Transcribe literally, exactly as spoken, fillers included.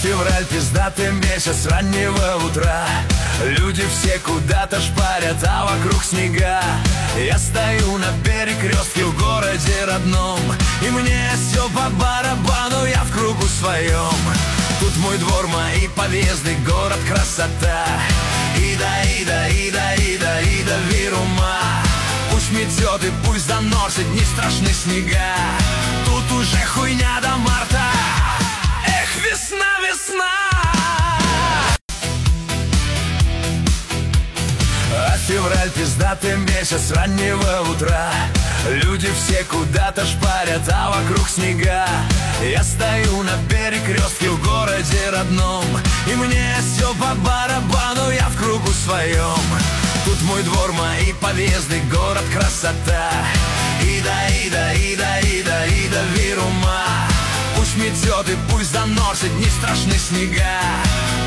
Февраль, пиздатый месяц раннего утра. Люди все куда-то шпарят, а вокруг снега. Я стою на перекрестке в городе родном, и мне все по барабану, я в кругу своем. Тут мой двор, мои подъезды, город красота. Ида, ида, ида, ида, ида, вирума. Пусть метет и пусть заносит, не страшны снега. Тут уже хуйня до марта. Эх, весна, весна. А февраль, пиздатый месяц раннего утра. Люди все куда-то шпарят, а вокруг снега. Я стою на перекрестке в городе родном, и мне все по барабану, я в кругу своем. Тут мой двор, мои подъезды, город красота. Ида, ида, ида, ида, ида, вирума. Пусть метет и пусть заносит, не страшны снега.